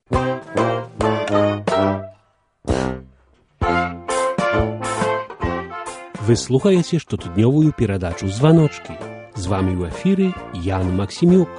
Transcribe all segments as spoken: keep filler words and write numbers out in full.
Вы слухаете штотыднёвую перадачу «Званочки». З вами ў эфіры Ян Максімюк.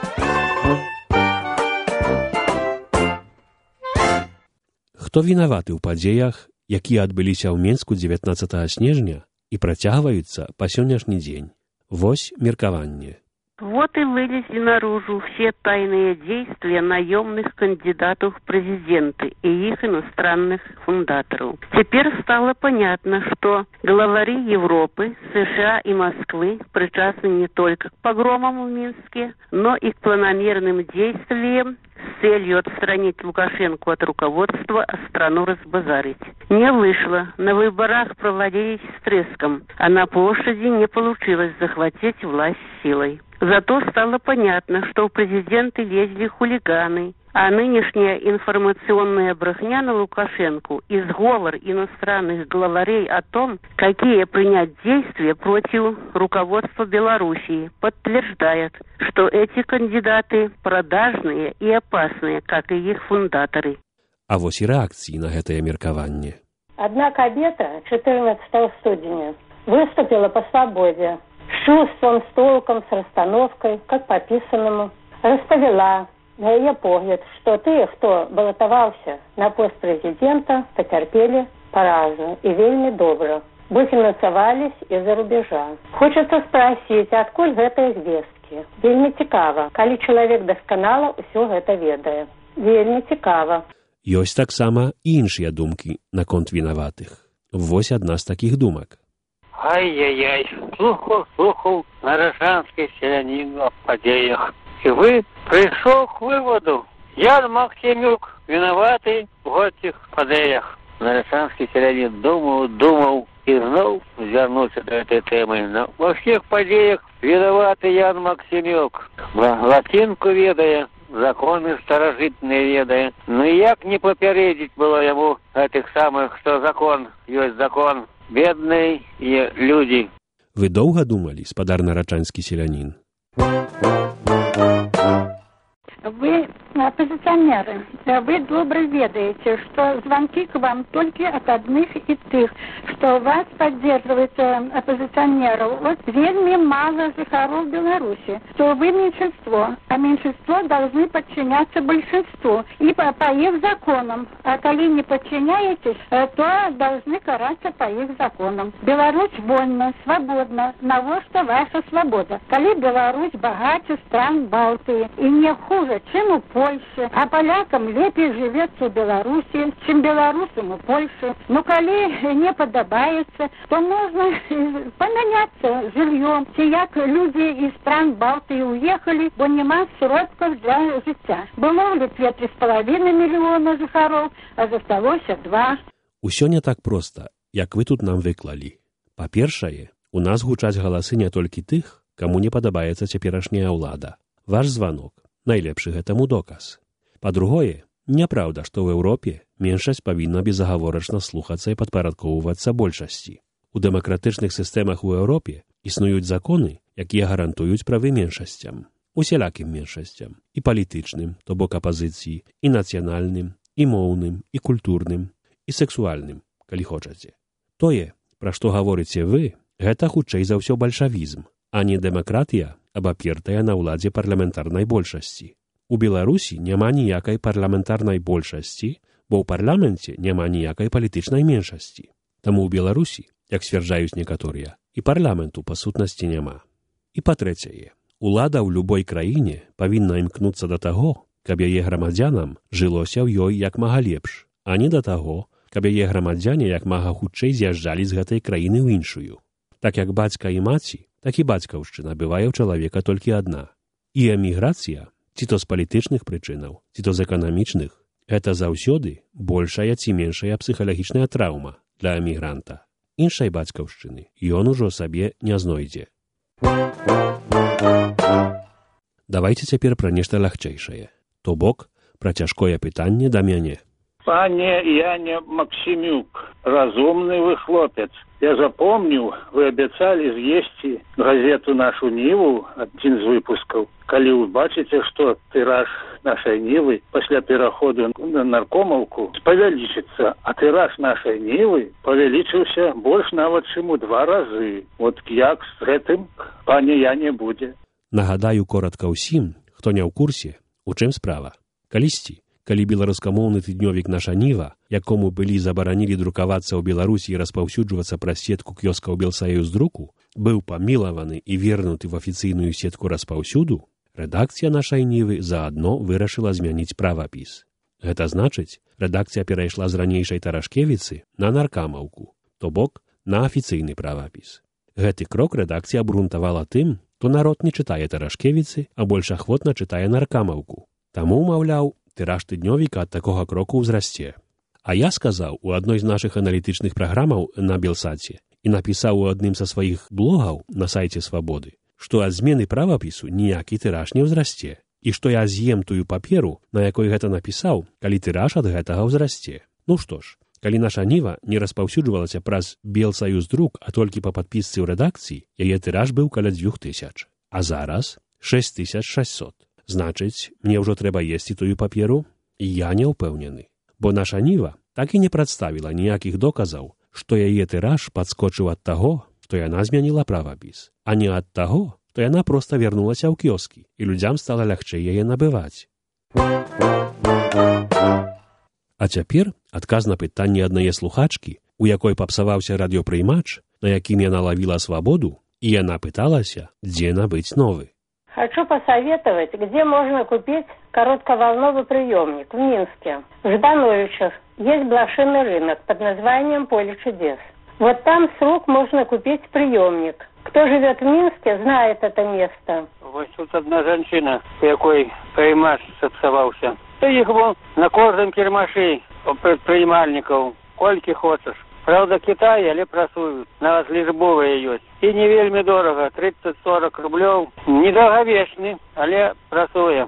Хто вінаваты ў падзеях, якія адбыліся ў Менску дзевятнаццатага снежня і працягваюцца па сённяшні дзень? Вось меркаванне. Вот и вылезли наружу все тайные действия наемных кандидатов в президенты и их иностранных фундаторов. Теперь стало понятно, что главари Европы, США и Москвы причастны не только к погромам в Минске, но и к планомерным действиям с целью отстранить Лукашенко от руководства, а страну разбазарить. Не вышло. На выборах проводились с треском, а на площади не получилось захватить власть силой. Зато стало понятно, что в президенты лезли хулиганы, а нынешняя информационная брехня на Лукашенко и сговор иностранных главарей о том, какие принять действия против руководства Белоруссии, подтверждает, что эти кандидаты продажные и опасные, как и их фундаторы. А вось і рэакцыі на гэтае меркаванне. Одна кабета четырнадцатого студеня выступила по свободе, с чувством, с толком, с расстановкой, как по писанному, расповела, на ее погляд, что те, кто баллотовался на пост президента, потерпели поразу и вельми добро, бо финансовались из-за рубежа. Хочется спросить, откуль гэтыя звесткі? Вельми цікава, калі чалавек дасканала ўсё гэта ведае. Вельми цікава. Ёсць таксама і іншыя думкі наконт вінаватых. Вось адна з такіх думак. Ай-яй-яй, слухал, слухал нарожанский селянин о подеях. И вы пришел к выводу, Ян Максимюк виноватый в этих подеях. Нарожанский селянин думал, думал и знал вернуться до этой темы. Но во всех подеях виноватый Ян Максимюк. Латинку ведая, законы старожитные ведая. Но як не попередить было ему этих самых, что закон есть закон. Бедные и люди. Вы доўга думалі, спадар нарачанскі селянін? Вы оппозиционеры, вы добро ведаете, что звонки к вам только от одних и тех, что вас поддерживают оппозиционеров. Вот вельми мало жихаров Беларуси, что вы меньшинство, а меньшинство должны подчиняться большинству и по, по их законам. А коли не подчиняетесь, то должны караться по их законам. Беларусь вольна, свободна, на во что ваша свобода. Коли Беларусь богаче стран Балтии и не хуже, чем у Польши, а полякам лепей живется в Беларуси, чем белорусам у Польши. Но коли не подобается, то можно поменяться жильем. Як люди из стран Балтии уехали, бо нема сродков для життя. Было в Литве три с половиной миллиона жихаров, а засталося два. Усё не так проста, як вы тут нам выклалі. Па-першае, у нас гучаць галасы не толькі тых, каму не падабаецца цяперашняя ўлада. Ваш званок найлепшы гэтаму доказ. Па-другое, няпраўда, што ў Еўропе меншасць павінна безагаворачна слухацца і падпарадкоўвацца большасці. У дэмакратычных сістэмах у Еўропе існуюць законы, якія гарантуюць правы меншасцям, усялякім меншасцям, і палітычным, то бок апазіцыі, і нацыянальным, і моўным, і культурным, і сексуальным, калі хочаце. Тое, пра што гаворыце вы, гэта хутчэй за ўсё бальшавізм, а не дэмакратія, абапертая на ўладзе парламентарнай большасці. У Беларусі няма ніякай парламентарнай большасці, бо ў парламенце няма ніякай палітычнай меншасці. Таму ў Беларусі, як сцвярджаюць некаторыя, і парламенту па сутнасці няма. І па-трэцяе, улада ў любой краіне павінна імкнуцца да таго, каб яе грамадзянам жылося ў ёй як мага лепш, а не да таго, каб яе грамадзяне як мага хутчэй з'язджалі з гэтай краіны ў іншую. Так як бацька і маці, так і бацькаўшчына бывае ў чалавека толькі адна. І эміграцыя, ці то з палітычных прычынаў, ці то з эканамічных, гэта заўсёды большая ці меншая псіхалагічная траўма для эмігранта. Іншай бацькаўшчыны ён ужо сабе не знойдзе. Давайте цяпер пра нешта лягчэйшае. То бок, пра цяжкое пытанне да мяне. Пане Яне Максимюк, разумны вы хлопец. Я запомнил, вы обещали съесть газету «Нашу Ниву», один из выпусков. Коли убачите, что тираж нашей Нивы после перехода на наркомовку повеличится, а тираж нашей Нивы повеличился больше нават, чем у два разы. Вот як с этим, пане, я не буду. Нагадаю коротко усім, хто не ў курсе, у чым справа. Калісьці, калі беларускамоўны тыднёвік «Наша Ніва», якому былі забаранілі друкавацца ў Беларусі і распаўсюджвацца праз сетку кіёскаў Белсаюз друку, быў памілаваны і вернуты в афіцыйную сетку распаўсюду, рэдакцыя «Нашай Нівы» заадно вырашыла змяніць правапіс. Гэта значыць, рэдакцыя перайшла з ранейшай Тарашкевіцы на наркамаўку, то бок на афіцыйны правапіс. Гэты крок рэдакцыя абгрунтавала тым, то народ не чытае Тарашкевіцы, а больш ахвотна чытае наркамаўку. Таму, маўляў, тыраж тыднёвіка ад такога кроку ўзрасце. А я сказаў у адной з нашых аналітычных праграмаў на Белсаце і напісаў у адным са сваіх блогаў на сайце Свабоды, што ад змены правапісу ніякі тыраж не ўзрасце, і што я з'ем тую паперу, на якой гэта напісаў, калі тыраж ад гэтага ўзрасце. Ну што ж, калі «Наша Ніва» не распаўсюджвалася праз Белсаюз друк, а толькі па падпісцы ў рэдакцыі, яе тыраж быў каля дзвюх тысяч. А зараз шэсць тысяч шэсцьсот. Значыць, мне ўжо трэба есці тую паперу? І я не ўпэўнены. Бо «Наша Ніва» так і не прадставіла ніякіх доказаў, што яе тыраж падскочыў ад таго, што яна змяніла правапіс, а не ад таго, што яна проста вярнулася ў кіёскі, і людзям стала лягчэй яе набываць. А цяпер адказ на пытанне аднае слухачкі, у якой папсаваўся радыёпрыймач, на якім яна лавіла свабоду, і яна пыталася, дзе набыць новы. Хочу посоветовать, где можно купить коротковолновый приемник в Минске. В Ждановичах есть блошиный рынок под названием «Поле чудес». Вот там с рук можно купить приемник. Кто живет в Минске, знает это место. Вот тут одна женщина, якой приймач сапсаваўся. Их вон на кожным кірмашы предприймальников, колькі хочешь. Правда, Китай, але прасуюць, нават лічбовыя ёсць. І не вельмі дорага, тридцать-сорок рублёў. Недорагавечны, але прасуе.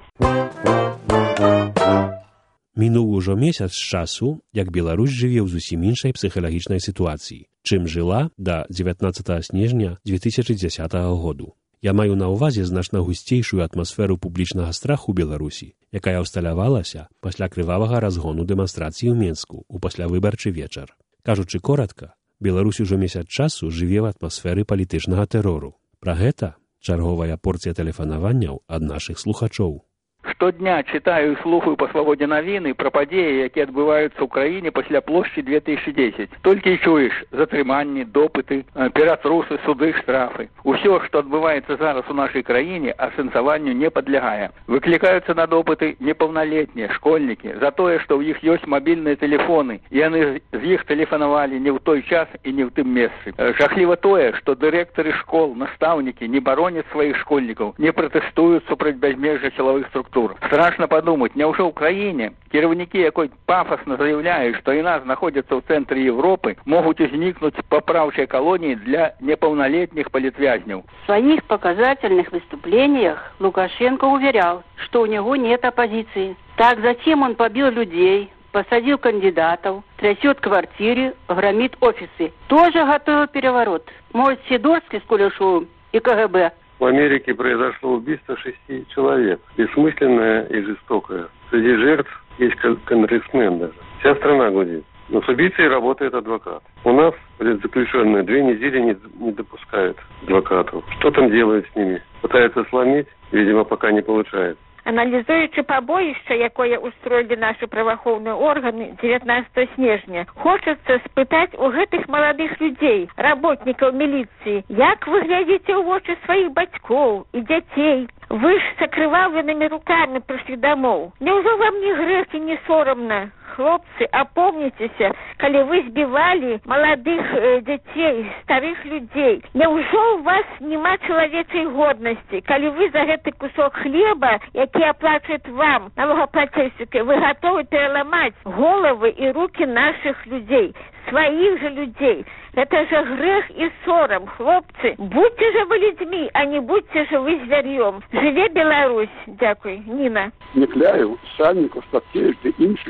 Мінуў ужо месяц з часу, як Беларусь жыве ў зусім іншай псіхалагічнай сітуацыі, чым жыла да дзевятнаццатага снежня две тысячы дзесятага году. Я маю на ўвазе значна гусцейшую атмасферу публічнага страху ў Беларусі, якая ўсталявалася пасля крывавага разгону дэманстрацыі ў Менску ў паслявыбарчы вечар. Кажучы коратка, Беларусь ужо месяц часу жыве в атмасферы палітычнага тэрору. Пра гэта чарговая порцыя тэлефанаванняў ад нашых слухачоў. Штодня читаю и слухаю по свободе новины про подеи, які адбываюцца ў краіне пасля плошчы две тысячи десять. Толькі і чуеш затрыманні, допыты, ператрусы, суды, штрафы. Усё, што адбываецца зараз у нашай краіне, асэнсаванню не падлягае. Выклікаюцца на допыты непаўналетнія, школьнікі, за тое, што ў іх ёсць мабільныя тэлефоны, і яны з іх тэлефанавалі не ў той час і не ў тым месцы. Жахліва тое, што дырэктары школ, настаўнікі не бароняць сваіх школьнікаў, не пратэстуюць супраць бязмежжа сілавых структур. Страшно подумать, неужели в Украине кіраўнікі, якой пафосно заявляют, что и нас находятся в центре Европы, могут возникнуть поправчие колонии для неполнолетних политвязнев. В своих показательных выступлениях Лукашенко уверял, что у него нет оппозиции. Так затем он побил людей, посадил кандидатов, трясет квартиры, громит офисы. Тоже готовил переворот. Может, Сидорский с Кулешовым и КГБ. В Америке произошло убийство шести человек. Бессмысленное и жестокое. Среди жертв есть конгрессмен даже. Вся страна гудит. Но с убийцей работает адвокат. У нас заключенные две недели не, не допускают адвокатов. Что там делают с ними? Пытаются сломить? Видимо, пока не получается. Аналізуючи побоїще, якое устроили наши правоохранные органы девятнадцатого снежня, хочется спытать у гэтых молодых людей, работников милиции, як вы глядите ў вочы своих батьков и детей? Вы ж с окровавленными руками пришли домов. Неужели вам не грех и не соромно? Хлопцы, опомнитесь, коли вы сбивали молодых э, детей, старых людей. Неужели у вас нема человечей годности, коли вы за этот кусок хлеба, який оплачивает вам, налогоплательщики, вы готовы переломать головы и руки наших людей, своих же людей? Это же грех и сором, хлопцы. Будьте же вы людьми, а не будьте же вы зверьем. Живе Беларусь. Дякую. Ніна. Некляєв, Сальников, Статкевич та інші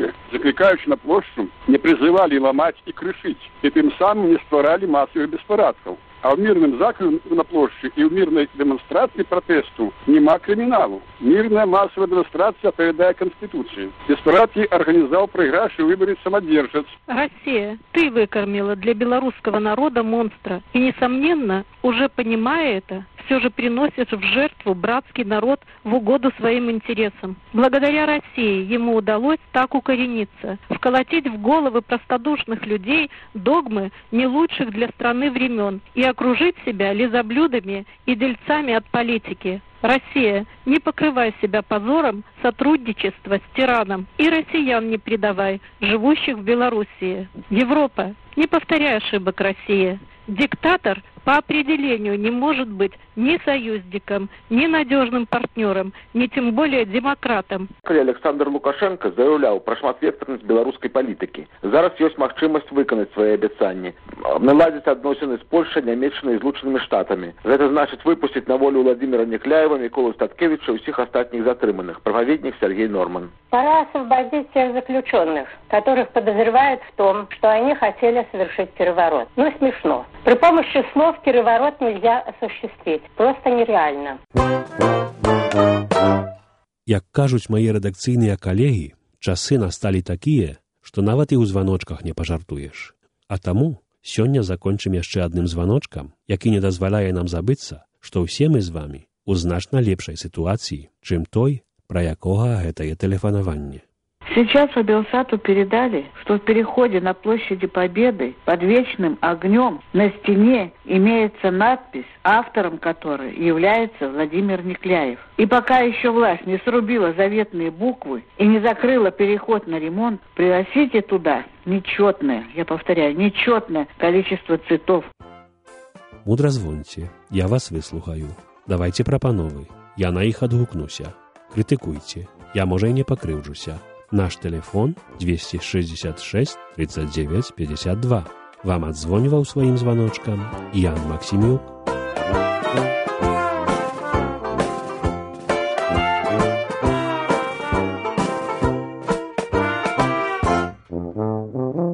закликаючи на площу, не призывали ломать и крышить, и тем самым не створали массовых беспорядков. А в мирном заходе на площади и в мирной демонстрации протесту нема криминалу. Мирная массовая демонстрация отповедает Конституции. Беспорядки организовал проигравший выборы самодержец. Россия, ты выкормила для белорусского народа монстра. И, несомненно, уже понимая это, все же приносишь в жертву братский народ в угоду своим интересам. Благодаря России ему удалось так укорениться, вколотить в головы простодушных людей догмы не лучших для страны времен и окружить себя лизоблюдами и дельцами от политики. Россия, не покрывай себя позором сотрудничества с тираном, и россиян не предавай, живущих в Белоруссии. Европа, не повторяй ошибок России. Диктатор по определению не может быть ни союзником, ни надежным партнером, ни тем более демократом. Александр Лукашенко заявлял про шматвекторность белорусской политики. Зараз есть магчымасць выканаць свои обещания, наладить отношения с Польшей, Нямецчиной и Злученными Штатами. Это значит выпустить на волю Владимира Некляева, Миколу Статкевича и всех остальных затриманных. Проповедник Сергей Норман. Пора освободить тех заключенных, которых подозревают в том, что они хотели совершить переворот. Ну, смешно. При помощи слов переворот нельзя осуществить. Просто нереально. Як кажуць мае рэдакцыйныя калегі, часы насталі такія, што нават і ў званочках не пажартуеш. А таму сёння закончым яшчэ адным званочкам, які не дазваляе нам забыцца, што ўсе мы з вамі у значна лепшай сітуацыі, чым той, пра якога гэтае тэлефанаванне. Сейчас по Белсату передали, что в переходе на площади Победы под вечным огнем на стене имеется надпись, автором которой является Владимир Некляев. И пока еще власть не срубила заветные буквы и не закрыла переход на ремонт, приносите туда нечетное, я повторяю, нечетное количество цветов. Мудра звоньте, я вас выслухаю. Давайте прапановы, я на іх адгукнуся. Крытыкуйце, я, можа, і не пакрыўджуся. Наш телефон двести шестьдесят шесть тридцать девять пятьдесят два. Вам отзвонивал своим звоночком Ян Максимюк. Mm-hmm.